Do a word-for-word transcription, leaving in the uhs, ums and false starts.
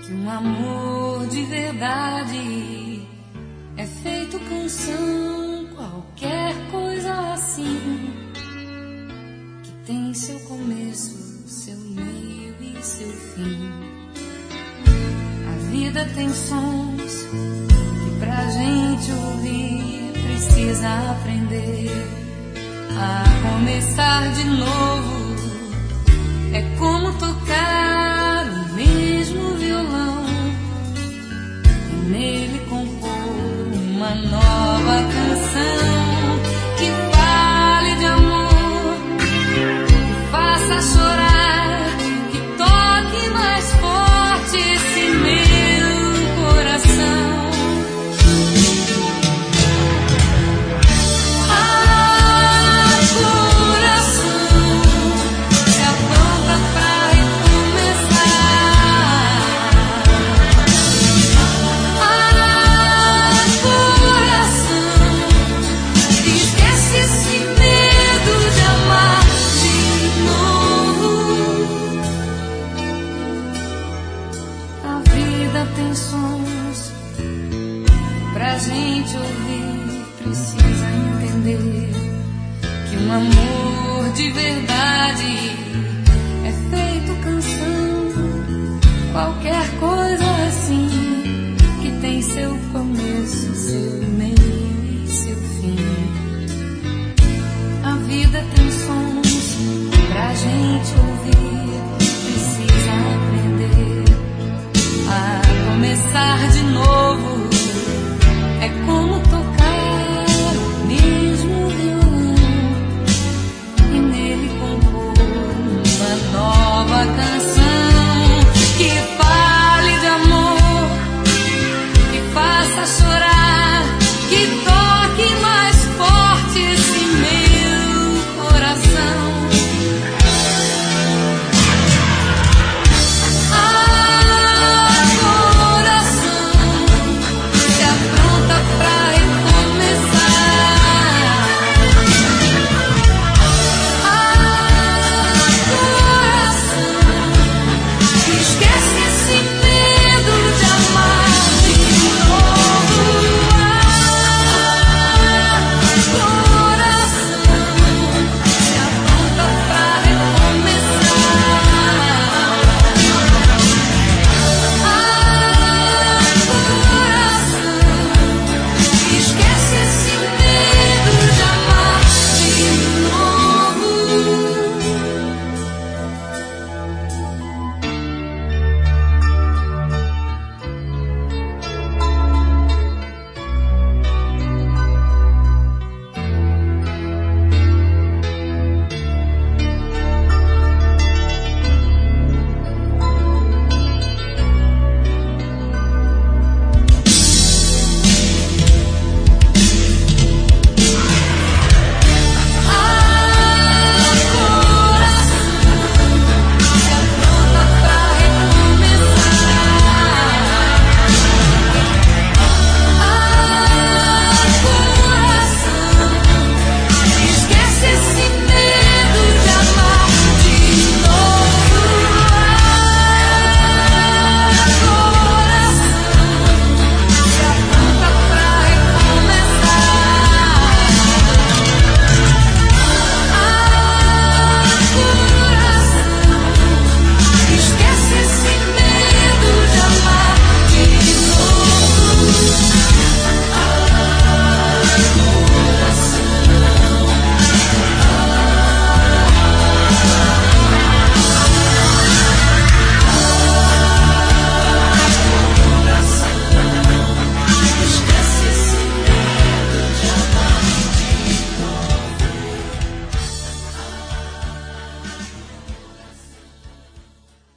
que um amor de verdade é feito canção, qualquer coisa assim, que tem seu começo, seu meio e seu fim. A vida tem sons que pra gente ouvir precisa aprender a começar de novo. É como tocar o mesmo violão e nele compor uma nova canção que fale de amor, que faça chorar, que toque mais forte esse meu coração. Tem sons pra gente ouvir, precisa entender que um amor de verdade é feito canção, qualquer coisa assim, que tem seu começo, seu meio e seu fim. A vida tem sons pra gente ouvir,